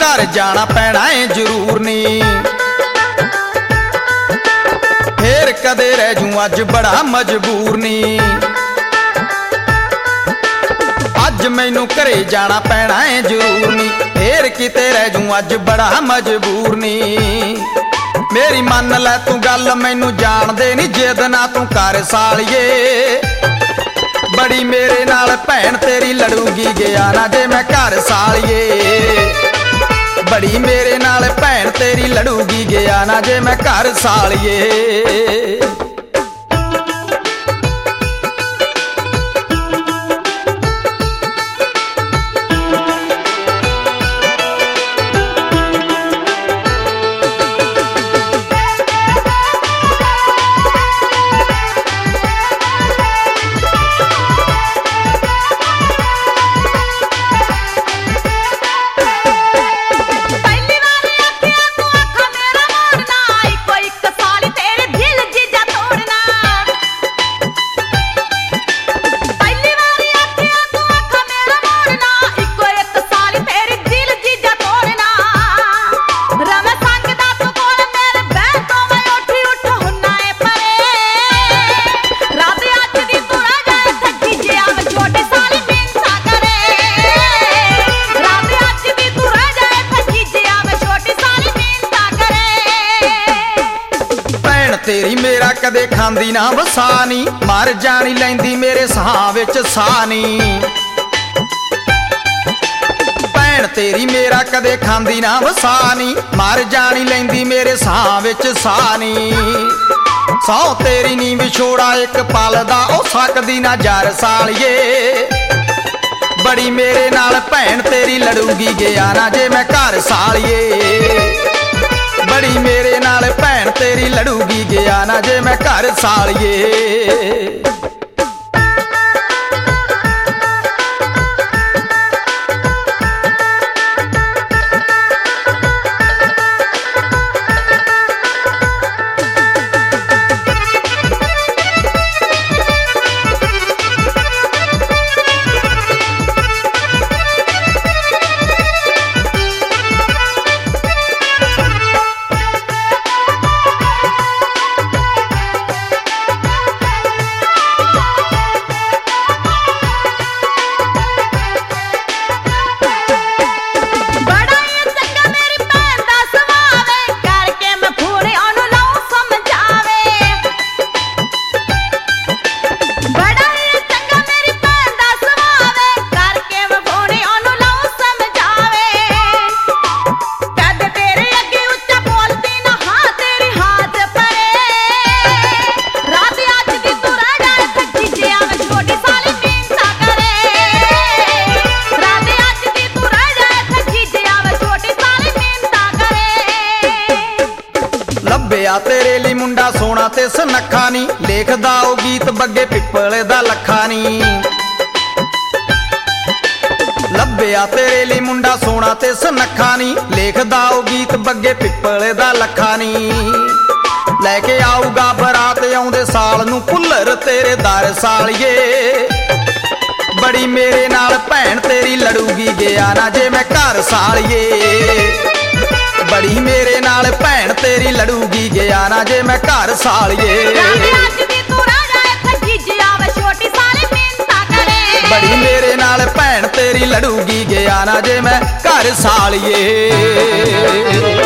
घर जाना पैना है जरूर नी, फिर कदे रह जूं अज बड़ा मजबूर नी। अज मैनू घरे जाना पैना है जरूर नी, फिर किते रह जूं अज बड़ा मजबूर नी। मेरी मन लै तू गल मैनू जान दे नी, जिद ना तू कर सालिए, बड़ी मेरे नाल भैन तेरी लड़ूगी गया ना जे मैं घर सालिए। बड़ी मेरे नाल भैन तेरी लड़ूगी गया ना जे मैं घर सालिए। तेरी मेरा कदे खांदी ना वसानी, मर जानी लैंदी मेरे साह विच सानी। भैन तेरी मेरा कदे खांदी ना वसानी, मर जानी लैंदी मेरे साह विच सानी। सौ तेरी नी विछोड़ा एक पल दा ओ सकदी ना जर सालिए, बड़ी मेरे नाल भैन तेरी लड़ूगी गया ना जे मैं घर सालिए। बड़ी मेरे नाल भैन तेरी लड़ूगी गया ना जे मैं घर सालिए। ਲੱਭਿਆ ਤੇਰੇ ਲਈ ਮੁੰਡਾ ਸੋਹਣਾ ਤੇ ਸੁਨੱਖਾ ਨੀ, ਲਿਖਦਾ ਉਹ ਗੀਤ ਬੱਗੇ ਪਿੱਪਲ ਦਾ ਲੱਖਾ ਨੀ। ਲੱਭਿਆ ਤੇਰੇ ਲਈ ਮੁੰਡਾ ਸੋਹਣਾ ਤੇ ਸੁਨੱਖਾ ਨੀ, ਲਿਖਦਾ ਉਹ ਗੀਤ ਬੱਗੇ ਪਿੱਪਲ ਦਾ ਲੱਖਾ ਨੀ। ਲੈ ਕੇ ਆਊਗਾ ਬਰਾਤ ਆਉਂਦੇ ਸਾਲ ਨੂੰ ਭੁੱਲਰ ਤੇਰੇ ਦਰ ਸਾਲੀਏ, ਬੜੀ ਮੇਰੇ ਨਾਲ ਭੈਣ ਤੇਰੀ ਲੜੂਗੀ ਗਿਆ ਨਾ ਜੇ ਮੈਂ ਘਰ ਸਾਲੀਏ। बड़ी मेरे नाल भैन तेरी लड़ूगी गया ना जे मैं घर सालिए। बड़ी मेरे नाल भैन तेरी लड़ूगी गया ना जे मैं घर सालिए।